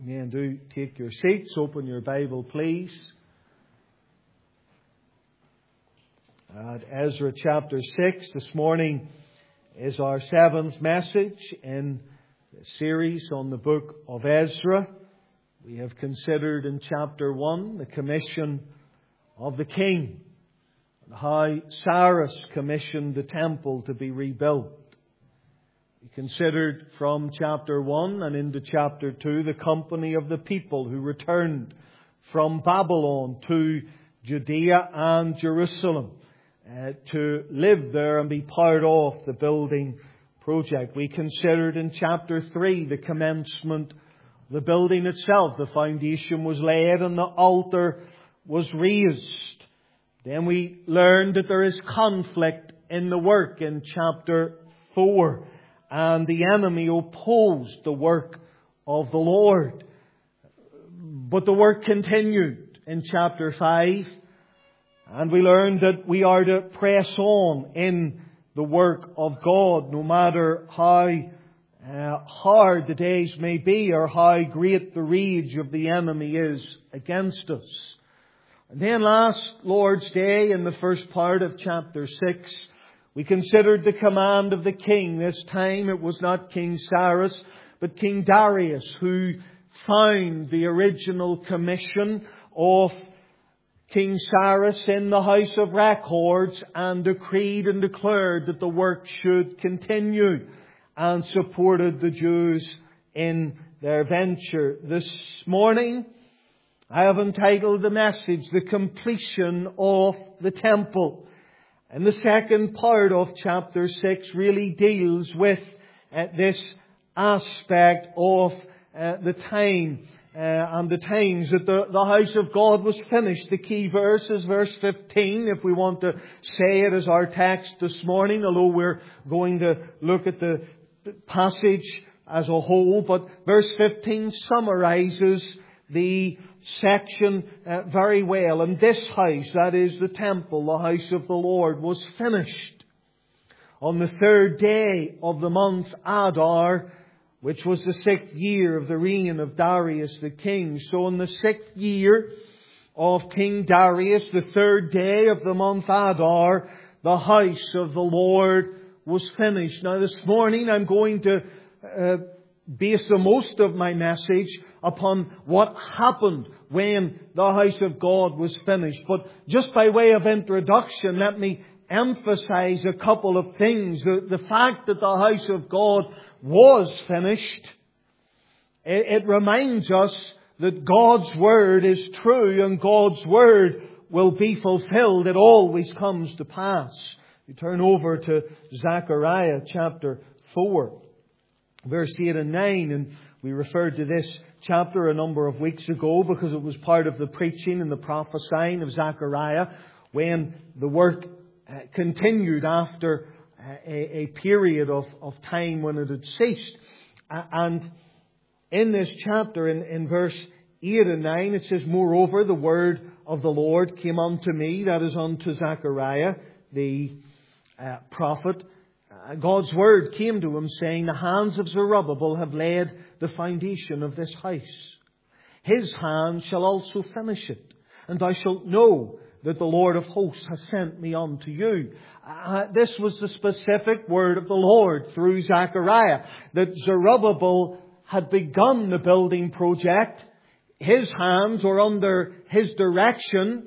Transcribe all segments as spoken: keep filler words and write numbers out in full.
Again, do take your seats. Open your Bible, please. At Ezra chapter six, this morning is our seventh message in the series on the book of Ezra. We have considered in chapter one the commission of the king, and how Cyrus commissioned the temple to be rebuilt. We considered from chapter one and into chapter two the company of the people who returned from Babylon to Judea and Jerusalem uh, to live there and be part of the building project. We considered in chapter three the commencement of the building itself. The foundation was laid and the altar was raised. Then we learned that there is conflict in the work in chapter four. And the enemy opposed the work of the Lord. But the work continued in chapter five. And we learned that we are to press on in the work of God, no matter how uh, hard the days may be or how great the rage of the enemy is against us. And then last Lord's Day, in the first part of chapter six, we considered the command of the king. This time it was not King Cyrus, but King Darius, who found the original commission of King Cyrus in the House of Records and decreed and declared that the work should continue, and supported the Jews in their venture. This morning I have entitled the message, The Completion of the Temple. And the second part of chapter six really deals with uh, this aspect of uh, the time uh, and the times that the, the house of God was finished. The key verse is verse fifteen, if we want to say it as our text this morning, although we're going to look at the passage as a whole. But verse fifteen summarizes the section uh, very well. And this house, that is the temple, the house of the Lord, was finished on the third day of the month Adar, which was the sixth year of the reign of Darius the king. So in the sixth year of King Darius, the third day of the month Adar, the house of the Lord was finished. Now this morning I'm going to uh, base the most of my message upon what happened when the house of God was finished. But just by way of introduction, let me emphasize a couple of things. The, the fact that the house of God was finished, it, it reminds us that God's Word is true and God's Word will be fulfilled. It always comes to pass. You turn over to Zechariah chapter four. Verse eight and nine, and we referred to this chapter a number of weeks ago because it was part of the preaching and the prophesying of Zechariah when the work uh, continued after uh, a, a period of, of time when it had ceased. Uh, and in this chapter, in, in verse eight and nine, it says, "Moreover, the word of the Lord came unto me," that is unto Zechariah, the uh, prophet. God's word came to him saying, "The hands of Zerubbabel have laid the foundation of this house. His hand shall also finish it. And thou shalt know that the Lord of hosts has sent me unto you." Uh, this was the specific word of the Lord through Zechariah, that Zerubbabel had begun the building project. His hands were under his direction.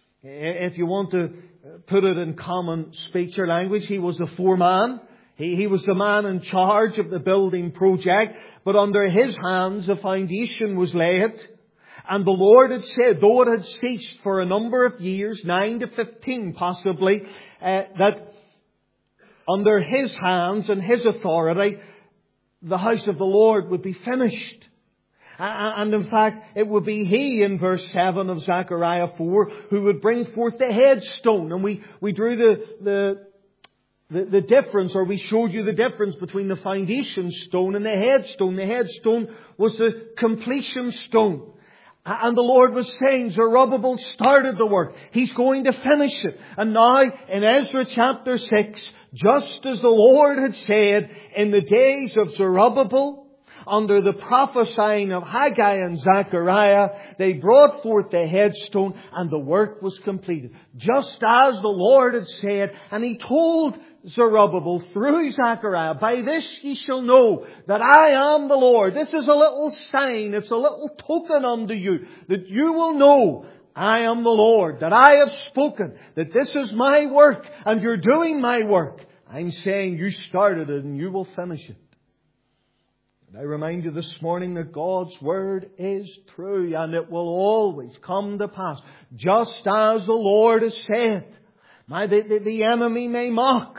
If you want to put it in common speech or language, he was the foreman. He, he was the man in charge of the building project. But under his hands the foundation was laid. And the Lord had said, though it had ceased for a number of years, nine to fifteen possibly, uh, that under his hands and his authority, the house of the Lord would be finished. And in fact, it would be He, in verse seven of Zechariah four, who would bring forth the headstone. And we, we drew the, the, the, the difference, or we showed you the difference between the foundation stone and the headstone. The headstone was the completion stone. And the Lord was saying, Zerubbabel started the work. He's going to finish it. And now, in Ezra chapter six, just as the Lord had said in the days of Zerubbabel, under the prophesying of Haggai and Zechariah, they brought forth the headstone and the work was completed. Just as the Lord had said, and He told Zerubbabel through Zechariah, by this ye shall know that I am the Lord. This is a little sign, it's a little token unto you, that you will know I am the Lord, that I have spoken, that this is my work, and you're doing my work. I'm saying you started it and you will finish it. And I remind you this morning that God's Word is true and it will always come to pass, just as the Lord has said. Now, the, the, the enemy may mock.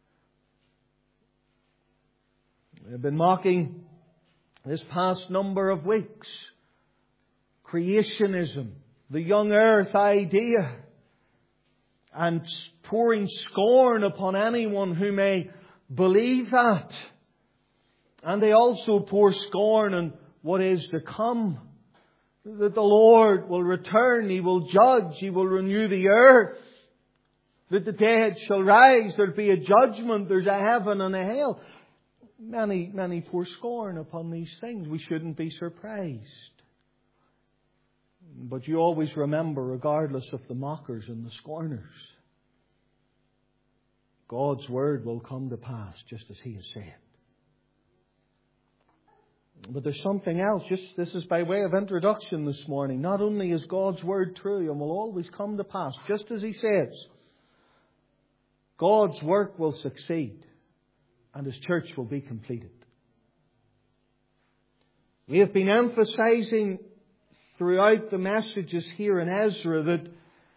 They've been mocking this past number of weeks. Creationism, the young earth idea, and pouring scorn upon anyone who may believe that. And they also pour scorn on what is to come. That the Lord will return, He will judge, He will renew the earth. That the dead shall rise, there'll be a judgment, there's a heaven and a hell. Many, many pour scorn upon these things. We shouldn't be surprised. But you always remember, regardless of the mockers and the scorners, God's Word will come to pass just as He has said. But there's something else. Just this is by way of introduction this morning. Not only is God's Word true and will always come to pass, just as He says, God's work will succeed and His church will be completed. We have been emphasizing throughout the messages here in Ezra that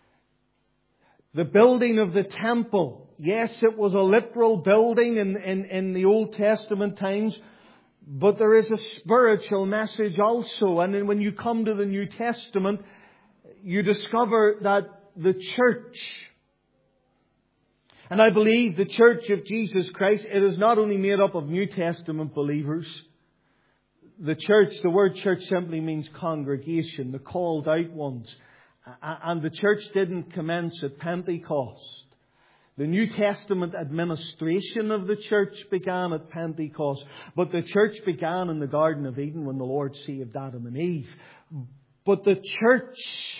the building of the temple, yes, it was a literal building in, in, in the Old Testament times, but there is a spiritual message also. And then when you come to the New Testament, you discover that the church, and I believe the Church of Jesus Christ, it is not only made up of New Testament believers. The church, the word church simply means congregation, the called out ones. And the church didn't commence at Pentecost. The New Testament administration of the church began at Pentecost. But the church began in the Garden of Eden when the Lord saved Adam and Eve. But the church,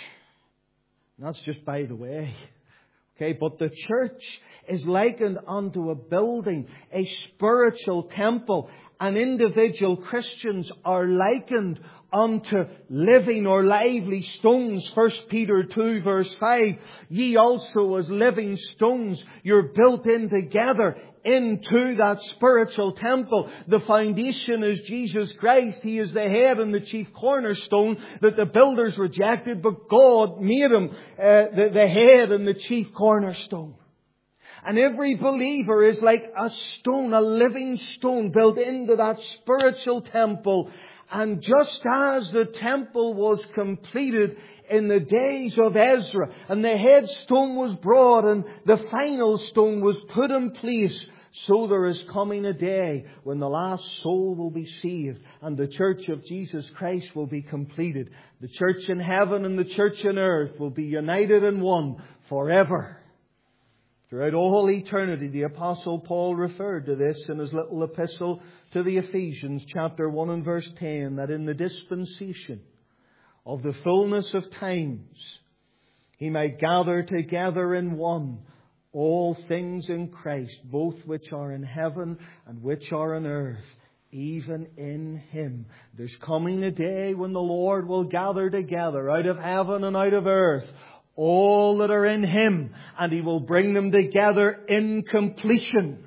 that's just by the way, okay, but the church is likened unto a building, a spiritual temple. And individual Christians are likened unto living or lively stones. First Peter two verse five. Ye also as living stones, you're built in together into that spiritual temple. The foundation is Jesus Christ. He is the head and the chief cornerstone that the builders rejected, but God made Him uh, the, the head and the chief cornerstone. And every believer is like a stone, a living stone built into that spiritual temple. And just as the temple was completed in the days of Ezra, and the headstone was brought and the final stone was put in place, so there is coming a day when the last soul will be saved and the church of Jesus Christ will be completed. The church in heaven and the church on earth will be united in one forever. Throughout all eternity, the Apostle Paul referred to this in his little epistle to the Ephesians, chapter one and verse ten, that in the dispensation of the fullness of times, He might gather together in one all things in Christ, both which are in heaven and which are on earth, even in Him. There's coming a day when the Lord will gather together out of heaven and out of earth all that are in Him, and He will bring them together in completion.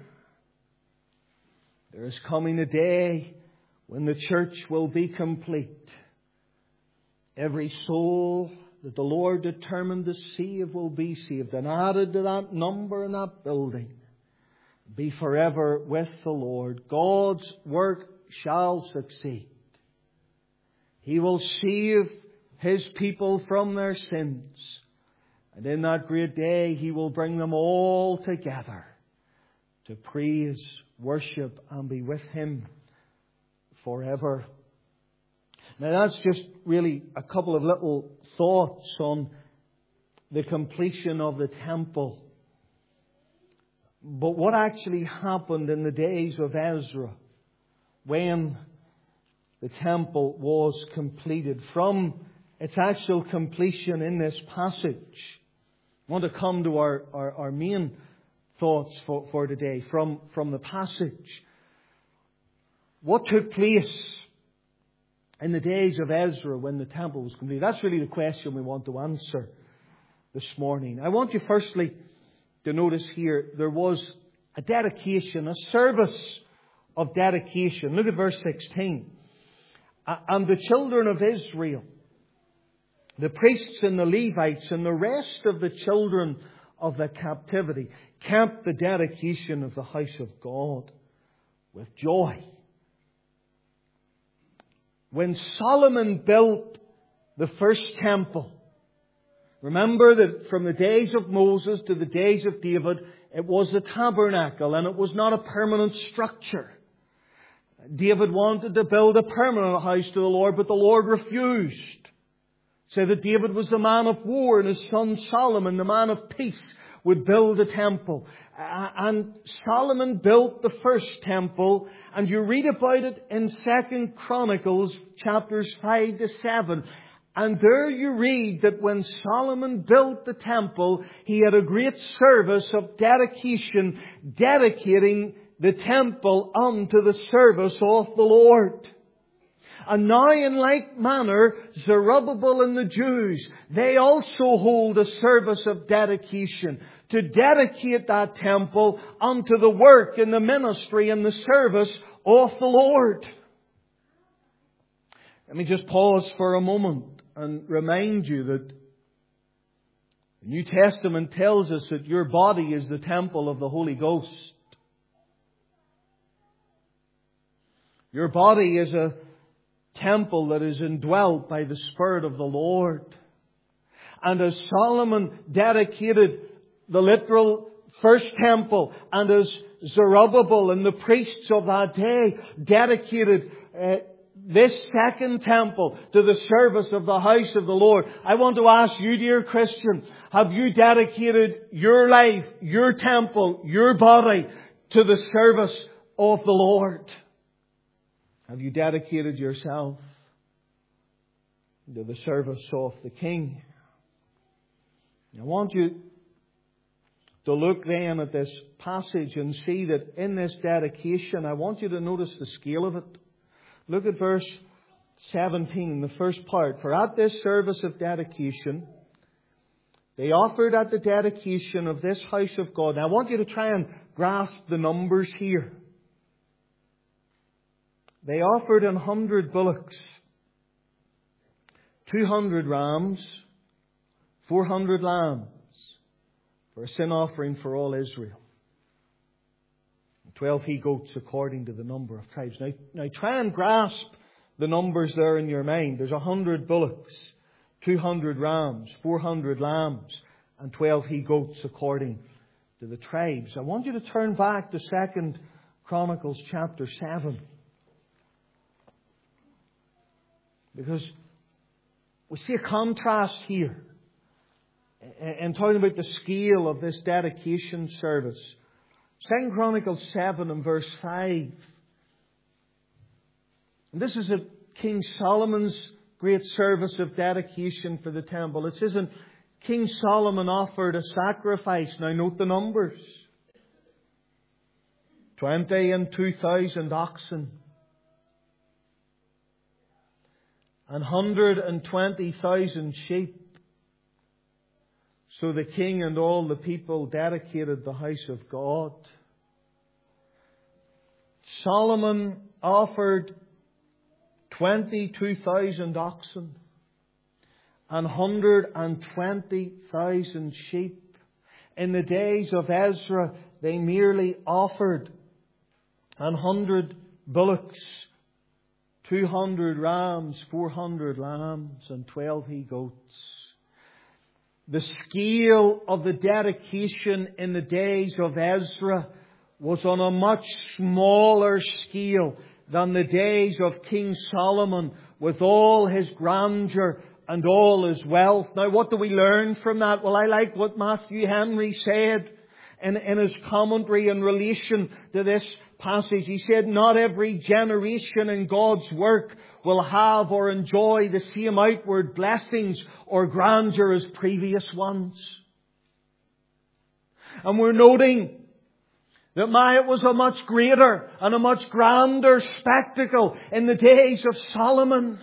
There is coming a day when the church will be complete. Every soul that the Lord determined to save will be saved, and added to that number in that building, be forever with the Lord. God's work shall succeed. He will save His people from their sins. And in that great day, He will bring them all together to praise, worship, and be with Him forever. Now that's just really a couple of little thoughts on the completion of the temple. But what actually happened in the days of Ezra when the temple was completed. From its actual completion in this passage, I want to come to our, our, our main thoughts for, for today from, from the passage. What took place in the days of Ezra when the temple was completed? That's really the question we want to answer this morning. I want you firstly to notice here there was a dedication, a service of dedication. Look at verse sixteen. And the children of Israel, the priests and the Levites and the rest of the children of the captivity, kept the dedication of the house of God with joy. When Solomon built the first temple, remember that from the days of Moses to the days of David, it was the tabernacle and it was not a permanent structure. David wanted to build a permanent house to the Lord, but the Lord refused. So that David was the man of war and his son Solomon, the man of peace, would build a temple. And Solomon built the first temple, and you read about it in Second Chronicles chapters five to seven. And there you read that when Solomon built the temple, he had a great service of dedication, dedicating the temple unto the service of the Lord. And now in like manner, Zerubbabel and the Jews, they also hold a service of dedication to dedicate that temple unto the work and the ministry and the service of the Lord. Let me just pause for a moment and remind you that the New Testament tells us that your body is the temple of the Holy Ghost. Your body is a temple that is indwelt by the Spirit of the Lord. And as Solomon dedicated the literal first temple, and as Zerubbabel and the priests of that day dedicated uh, this second temple to the service of the house of the Lord, I want to ask you, dear Christian, have you dedicated your life, your temple, your body to the service of the Lord? Have you dedicated yourself to the service of the King? I want you to look then at this passage and see that in this dedication, I want you to notice the scale of it. Look at verse seventeen in the first part. For at this service of dedication, they offered at the dedication of this house of God. Now I want you to try and grasp the numbers here. They offered an hundred bullocks, two hundred rams, four hundred lambs for a sin offering for all Israel. Twelve he-goats according to the number of tribes. Now, now try and grasp the numbers there in your mind. There's a hundred bullocks, two hundred rams, four hundred lambs, and twelve he-goats according to the tribes. I want you to turn back to Second Chronicles chapter seven. Because we see a contrast here in talking about the scale of this dedication service. Second Chronicles seven and verse five. And this is a King Solomon's great service of dedication for the temple. It says, and King Solomon offered a sacrifice. Now note the numbers. Twenty and two thousand oxen. And hundred and twenty thousand sheep. So the king and all the people dedicated the house of God. Solomon offered twenty-two thousand oxen and one hundred and twenty thousand sheep. In the days of Ezra, they merely offered an hundred bullocks, two hundred rams, four hundred lambs, and twelve he-goats. The scale of the dedication in the days of Ezra was on a much smaller scale than the days of King Solomon with all his grandeur and all his wealth. Now, what do we learn from that? Well, I like what Matthew Henry said in, in his commentary in relation to this passage. He said, not every generation in God's work will have or enjoy the same outward blessings or grandeur as previous ones. And we're noting that my, it was a much greater and a much grander spectacle in the days of Solomon.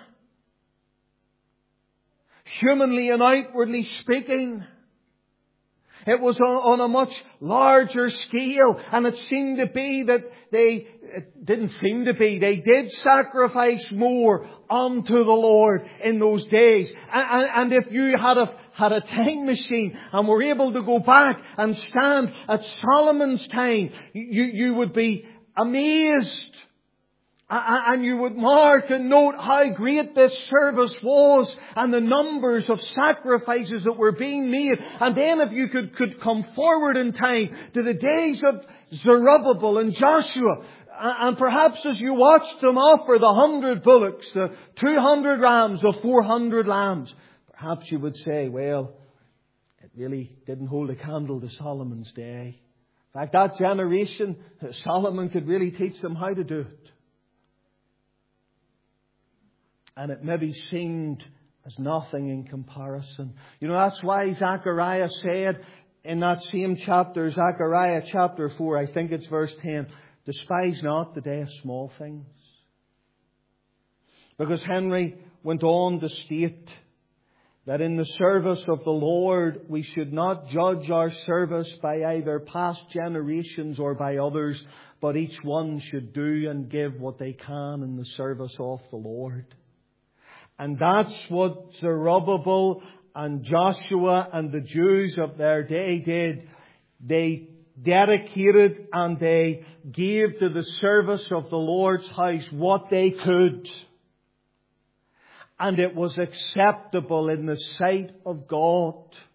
Humanly and outwardly speaking, it was on a much larger scale, and it seemed to be that they, it didn't seem to be, they did sacrifice more unto the Lord in those days. And, and if you had a, had a time machine and were able to go back and stand at Solomon's time, you, you would be amazed. And you would mark and note how great this service was and the numbers of sacrifices that were being made. And then if you could, could come forward in time to the days of Zerubbabel and Joshua, and perhaps as you watched them offer the hundred bullocks, the two hundred rams, the four hundred lambs, perhaps you would say, well, it really didn't hold a candle to Solomon's day. In fact, that generation, Solomon could really teach them how to do it. And it maybe seemed as nothing in comparison. You know, that's why Zechariah said in that same chapter, Zechariah chapter four, I think it's verse ten, despise not the day of small things. Because Henry went on to state that in the service of the Lord, we should not judge our service by either past generations or by others, but each one should do and give what they can in the service of the Lord. And that's what Zerubbabel and Joshua and the Jews of their day did. They dedicated and they gave to the service of the Lord's house what they could. And it was acceptable in the sight of God.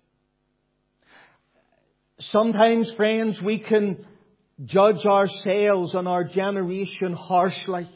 Sometimes, friends, we can judge ourselves and our generation harshly.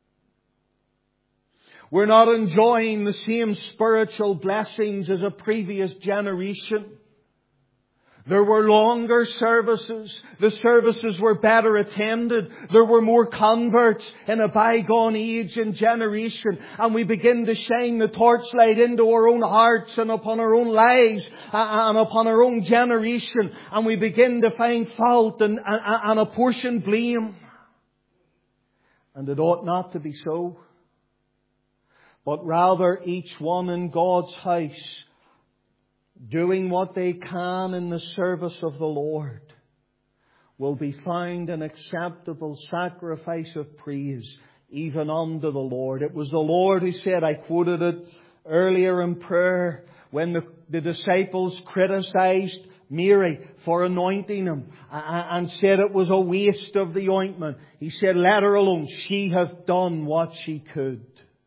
We're not enjoying the same spiritual blessings as a previous generation. There were longer services. The services were better attended. There were more converts in a bygone age and generation. And we begin to shine the torchlight into our own hearts and upon our own lives and upon our own generation. And we begin to find fault and, and, and apportion blame. And it ought not to be so. But rather each one in God's house doing what they can in the service of the Lord will be found an acceptable sacrifice of praise even unto the Lord. It was the Lord who said, I quoted it earlier in prayer, when the, the disciples criticized Mary for anointing him and said it was a waste of the ointment. He said, let her alone. She hath done what she could.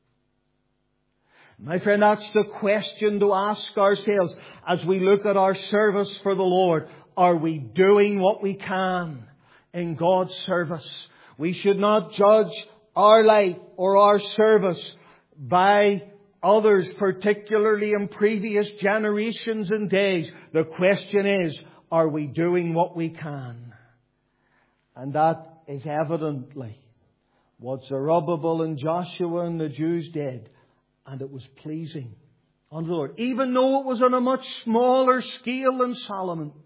My friend, that's the question to ask ourselves as we look at our service for the Lord. Are we doing what we can in God's service? We should not judge our life or our service by others, particularly in previous generations and days. The question is, are we doing what we can? And that is evidently what Zerubbabel and Joshua and the Jews did. And it was pleasing unto the Lord. Even though it was on a much smaller scale than Solomon's,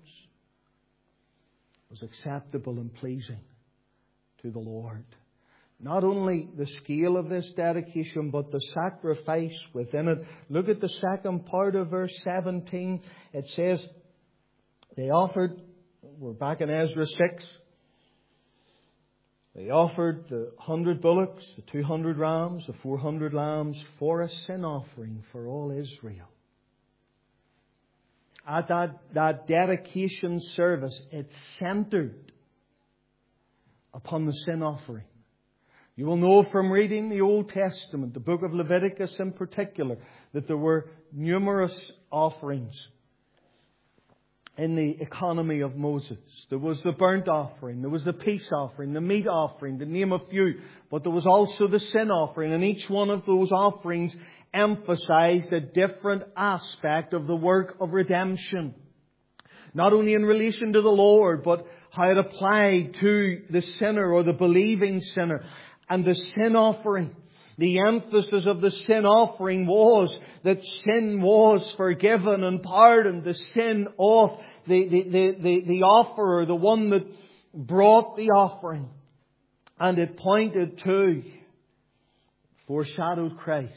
it was acceptable and pleasing to the Lord. Not only the scale of this dedication, but the sacrifice within it. Look at the second part of verse seventeen. It says, they offered, we're back in Ezra six, they offered the hundred bullocks, the two hundred rams, the four hundred lambs for a sin offering for all Israel. At that, that dedication service, it centered upon the sin offering. You will know from reading the Old Testament, the book of Leviticus in particular, that there were numerous offerings in the economy of Moses. There was the burnt offering, there was the peace offering, the meat offering, to name a few. But there was also the sin offering, and each one of those offerings emphasized a different aspect of the work of redemption. Not only in relation to the Lord, but how it applied to the sinner or the believing sinner. And the sin offering, the emphasis of the sin offering was that sin was forgiven and pardoned. The sin of the, the, the, the, the offerer, the one that brought the offering. And it pointed to, foreshadowed Christ.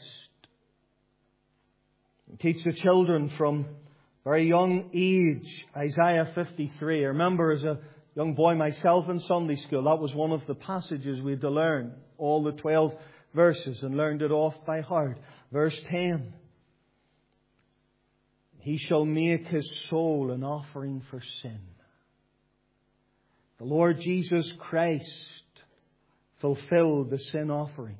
Teach the children from very young age, Isaiah fifty-three. I remember as a young boy myself in Sunday school, that was one of the passages we had to learn. All the twelve verses, and learned it off by heart. Verse ten. He shall make his soul an offering for sin. The Lord Jesus Christ fulfilled the sin offering.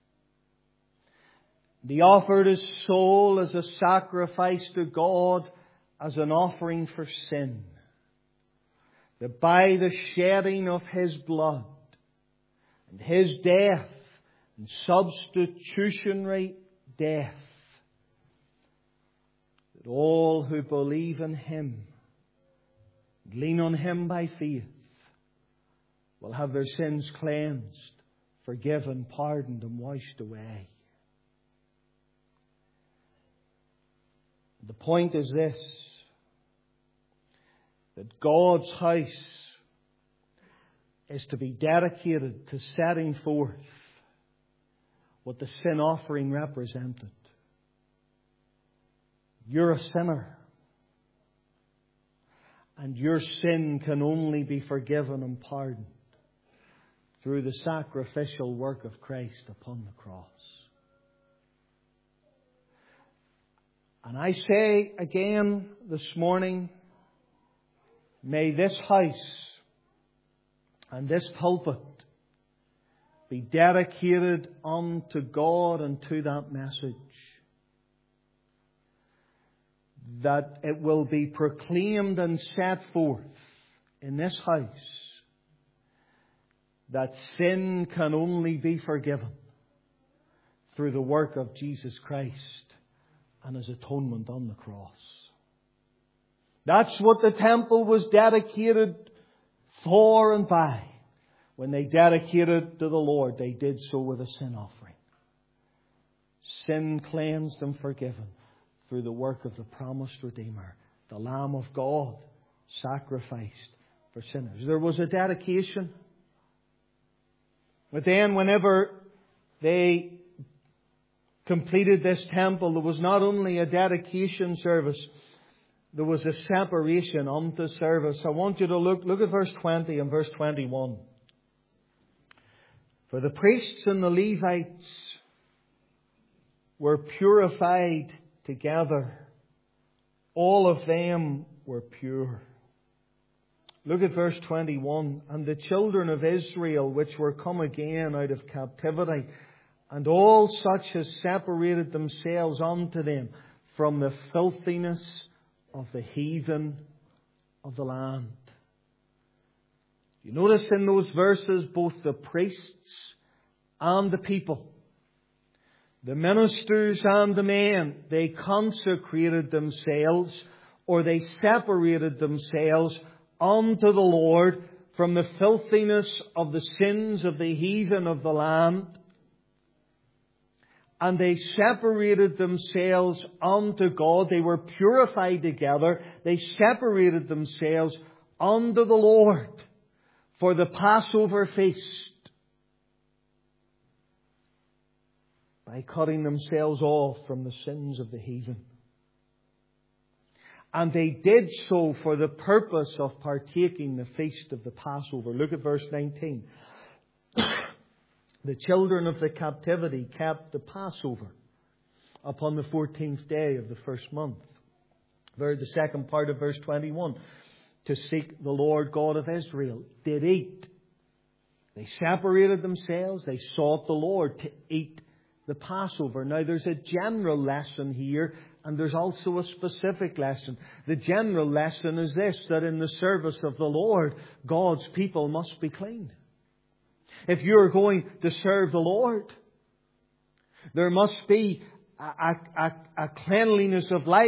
He offered His soul as a sacrifice to God, as an offering for sin. That by the shedding of His blood and His death and substitutionary death, that all who believe in Him, lean on Him by faith, will have their sins cleansed, forgiven, pardoned and washed away. The point is this, that God's house is to be dedicated to setting forth what the sin offering represented. You're a sinner, and your sin can only be forgiven and pardoned through the sacrificial work of Christ upon the cross. And I say again this morning, may this house and this pulpit be dedicated unto God and to that message. That it will be proclaimed and set forth in this house that sin can only be forgiven through the work of Jesus Christ and His atonement on the cross. That's what the temple was dedicated for and by. When they dedicated to the Lord, they did so with a sin offering. Sin cleansed and forgiven through the work of the promised Redeemer, the Lamb of God, sacrificed for sinners. There was a dedication. But then whenever they completed this temple, there was not only a dedication service, there was a separation unto service. I want you to look, look at verse twenty and verse twenty-one. For the priests and the Levites were purified together. All of them were pure. Look at verse twenty-one. And the children of Israel, which were come again out of captivity, and all such as separated themselves unto them from the filthiness of the heathen of the land. You notice in those verses both the priests and the people, the ministers and the men, they consecrated themselves, or they separated themselves unto the Lord from the filthiness of the sins of the heathen of the land. And they separated themselves unto God. They were purified together. They separated themselves unto the Lord for the Passover feast by cutting themselves off from the sins of the heathen. And they did so for the purpose of partaking the feast of the Passover. Look at verse nineteen. The children of the captivity kept the Passover upon the fourteenth day of the first month. Very the second part of verse twenty-one. To seek the Lord God of Israel did eat. They separated themselves. They sought the Lord to eat the Passover. Now there's a general lesson here, and there's also a specific lesson. The general lesson is this, that in the service of the Lord, God's people must be clean. If you're going to serve the Lord, there must be a, a, a cleanliness of life,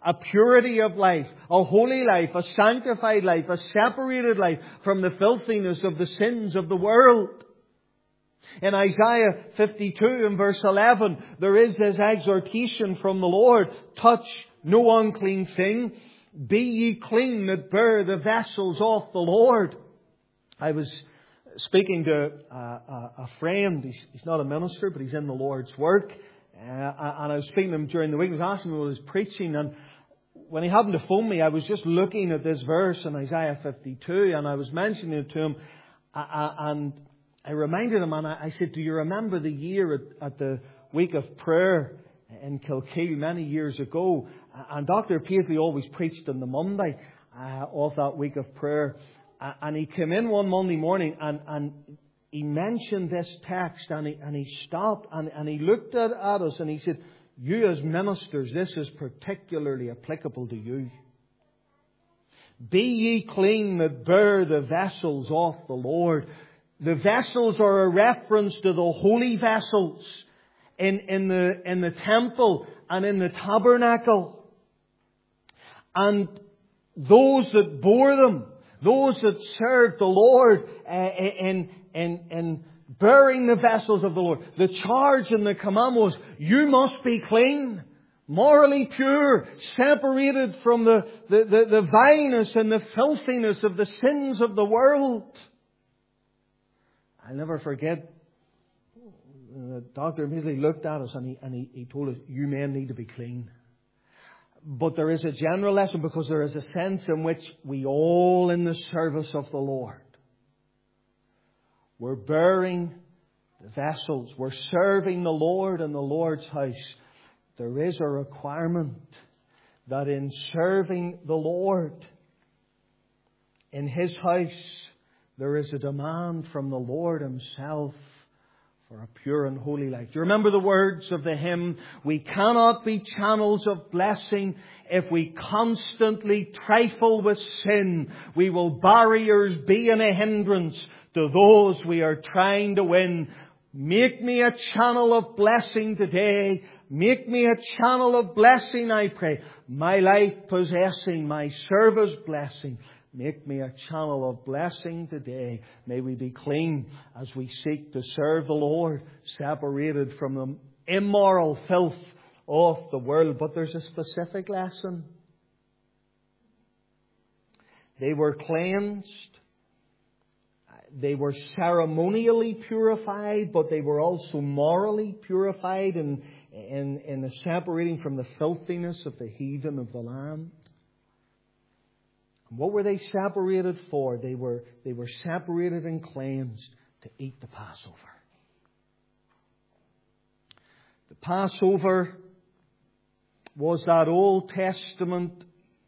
a purity of life, a holy life, a sanctified life, a separated life from the filthiness of the sins of the world. In Isaiah fifty-two and verse eleven, there is this exhortation from the Lord, touch no unclean thing, be ye clean that bear the vessels of the Lord. I was speaking to a, a, a friend, he's, he's not a minister, but he's in the Lord's work, uh, and I was speaking to him during the week, I was asking him about his preaching, and when he happened to phone me, I was just looking at this verse in Isaiah fifty-two, and I was mentioning it to him, and I reminded him, and I said, do you remember the year at, at the week of prayer in Kilkeel many years ago? And Doctor Paisley always preached on the Monday uh, of that week of prayer. Uh, and he came in one Monday morning and, and he mentioned this text, and he, and he stopped and, and he looked at, at us and he said, you as ministers, this is particularly applicable to you. Be ye clean that bear the vessels of the Lord. The vessels are a reference to the holy vessels in, in, the, in the temple and in the tabernacle. And those that bore them, those that served the Lord uh, in, in, in bearing the vessels of the Lord, the charge and the command was, you must be clean, morally pure, separated from the, the, the, the vileness and the filthiness of the sins of the world. I'll never forget, uh, Doctor Paisley looked at us and, he, and he, he told us, you men need to be clean. But there is a general lesson, because there is a sense in which we all in the service of the Lord, we're bearing the vessels, we're serving the Lord in the Lord's house. There is a requirement that in serving the Lord in His house, there is a demand from the Lord Himself for a pure and holy life. Do you remember the words of the hymn? We cannot be channels of blessing if we constantly trifle with sin. We will barriers be and a hindrance to those we are trying to win. Make me a channel of blessing today. Make me a channel of blessing, I pray. My life possessing, my service blessing. Make me a channel of blessing today. May we be clean as we seek to serve the Lord, separated from the immoral filth of the world. But there's a specific lesson. They were cleansed. They were ceremonially purified, but they were also morally purified in, in, in the separating from the filthiness of the heathen of the land. What were they separated for? They were, they were separated and cleansed to eat the Passover. The Passover was that Old Testament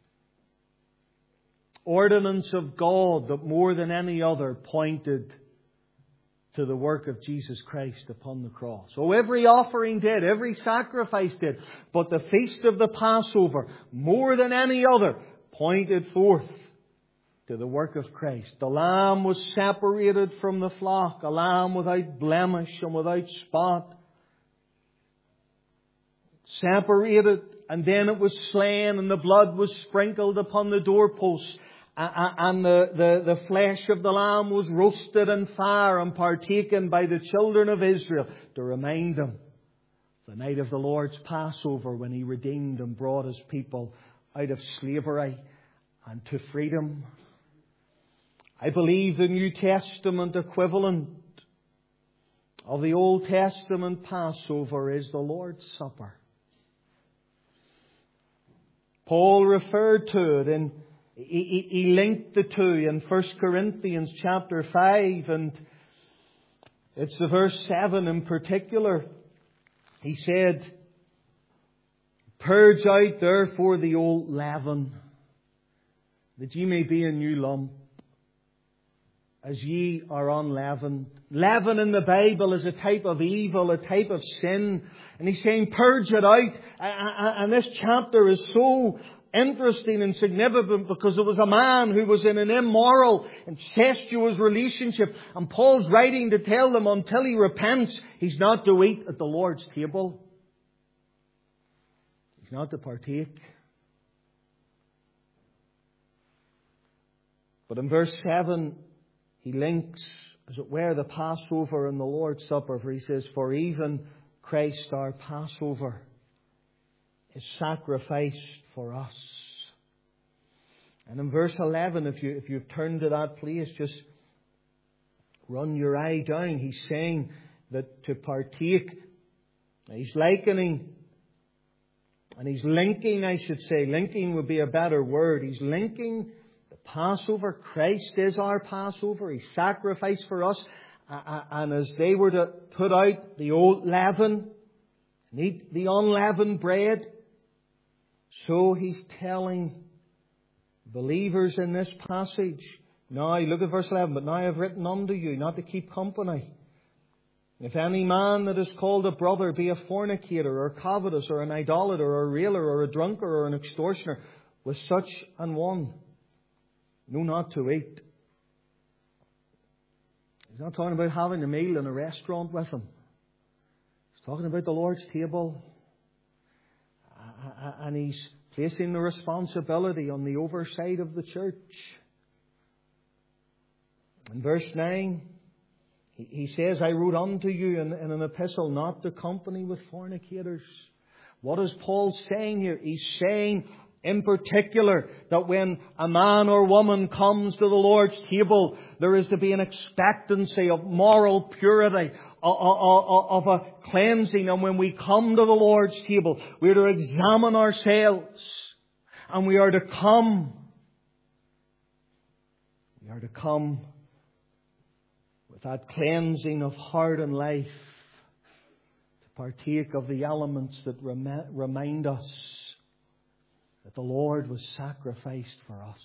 ordinance of God that more than any other pointed to the work of Jesus Christ upon the cross. So every offering did, every sacrifice did, but the feast of the Passover, more than any other, pointed forth to the work of Christ. The lamb was separated from the flock, a lamb without blemish and without spot. Separated, and then it was slain, and the blood was sprinkled upon the doorposts, and the, the, the flesh of the lamb was roasted in fire and partaken by the children of Israel to remind them the night of the Lord's Passover, when He redeemed and brought His people out of slavery and to freedom. I believe the New Testament equivalent of the Old Testament Passover is the Lord's Supper. Paul referred to it, and he, he linked the two in First Corinthians chapter five, and it's the verse seven in particular. He said, "Purge out therefore the old leaven, that ye may be a new lump, as ye are unleavened." Leaven in the Bible is a type of evil, a type of sin. And he's saying, purge it out. And this chapter is so interesting and significant because there was a man who was in an immoral, incestuous relationship. And Paul's writing to tell them until he repents, he's not to eat at the Lord's table. He's not to partake. But in verse seven, he links, as it were, the Passover and the Lord's Supper. For he says, for even Christ our Passover is sacrificed for us. And in verse eleven, if, you, if you've turned to that place, just run your eye down. He's saying that to partake, he's likening, and he's linking, I should say, linking would be a better word. He's linking the Passover. Christ is our Passover. He sacrificed for us. And as they were to put out the old leaven and eat the unleavened bread, so he's telling believers in this passage, now, look at verse eleven, but now I have written unto you not to keep company. If any man that is called a brother be a fornicator, or covetous, or an idolater, or a railer, or a drunkard, or an extortioner, with such an one, know not to eat. He's not talking about having a meal in a restaurant with him. He's talking about the Lord's table. And he's placing the responsibility on the oversight of the church. In verse nine, he says, I wrote unto you in, in an epistle not to company with fornicators. What is Paul saying here? He's saying in particular that when a man or woman comes to the Lord's table, there is to be an expectancy of moral purity, of, of, of a cleansing. And when we come to the Lord's table, we are to examine ourselves, and we are to come. We are to come with that cleansing of heart and life, to partake of the elements that rem- remind us that the Lord was sacrificed for us.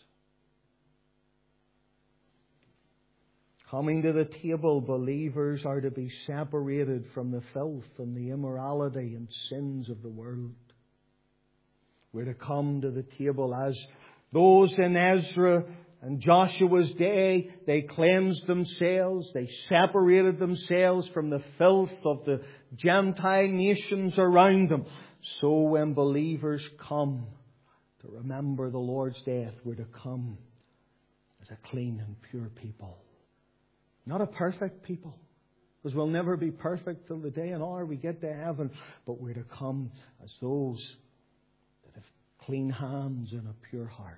Coming to the table, believers are to be separated from the filth and the immorality and sins of the world. We're to come to the table as those in Ezra and Joshua's day. They cleansed themselves. They separated themselves from the filth of the Gentile nations around them. So when believers come to remember the Lord's death, we're to come as a clean and pure people. Not a perfect people, because we'll never be perfect till the day and hour we get to heaven. But we're to come as those that have clean hands and a pure heart.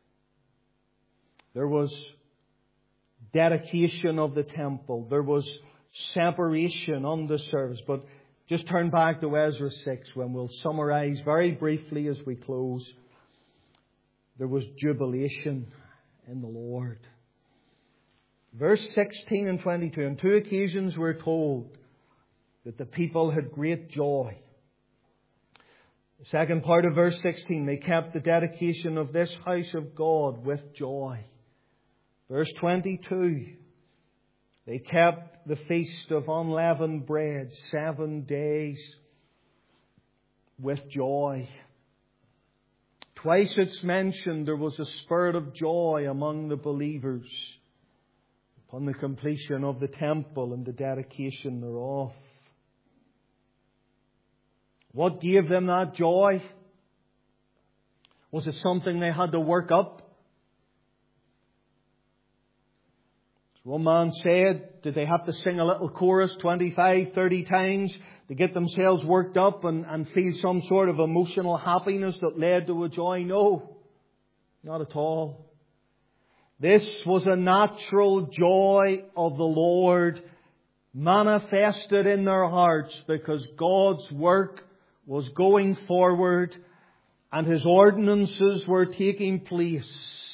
There was dedication of the temple. There was separation on the service. But just turn back to Ezra six when we'll summarize very briefly as we close. There was jubilation in the Lord. Verse sixteen and twenty-two. On two occasions we're told that the people had great joy. The second part of verse sixteen, they kept the dedication of this house of God with joy. Verse twenty-two, they kept the feast of unleavened bread seven days with joy. Twice it's mentioned there was a spirit of joy among the believers upon the completion of the temple and the dedication thereof. What gave them that joy? Was it something they had to work up? One man said, did they have to sing a little chorus twenty-five, thirty times to get themselves worked up and, and feel some sort of emotional happiness that led to a joy? No, not at all. This was a natural joy of the Lord manifested in their hearts because God's work was going forward and His ordinances were taking place.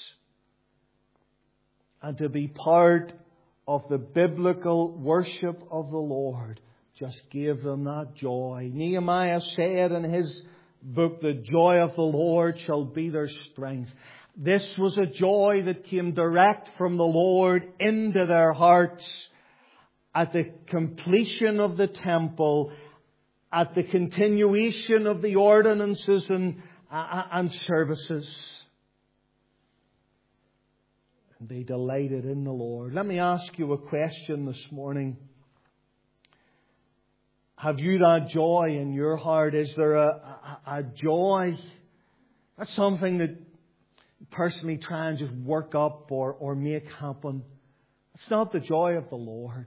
And to be part of the biblical worship of the Lord just gave them that joy. Nehemiah said in his book, the joy of the Lord shall be their strength. This was a joy that came direct from the Lord into their hearts at the completion of the temple, at the continuation of the ordinances and, uh, and services. And they delighted in the Lord. Let me ask you a question this morning. Have you that joy in your heart? Is there a, a, a joy? That's something that personally try and just work up or, or make happen. It's not the joy of the Lord.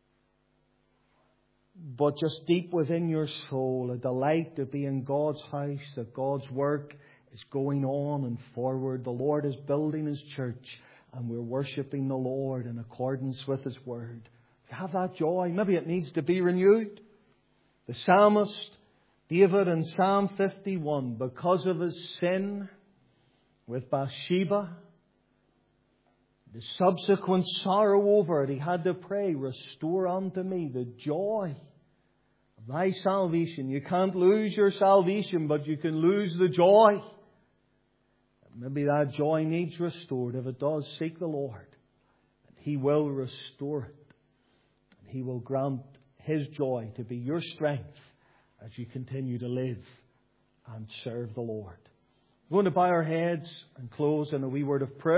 But just deep within your soul, a delight to be in God's house, that God's work is going on and forward. The Lord is building His church, and we're worshipping the Lord in accordance with His Word. If you have that joy, maybe it needs to be renewed. The psalmist, David, in Psalm fifty-one, because of his sin with Bathsheba, the subsequent sorrow over it, he had to pray, restore unto me the joy of thy salvation. You can't lose your salvation, but you can lose the joy. Maybe that joy needs restored. If it does, seek the Lord, and He will restore it. And He will grant His joy to be your strength as you continue to live and serve the Lord. We're going to bow our heads and close in a wee word of prayer.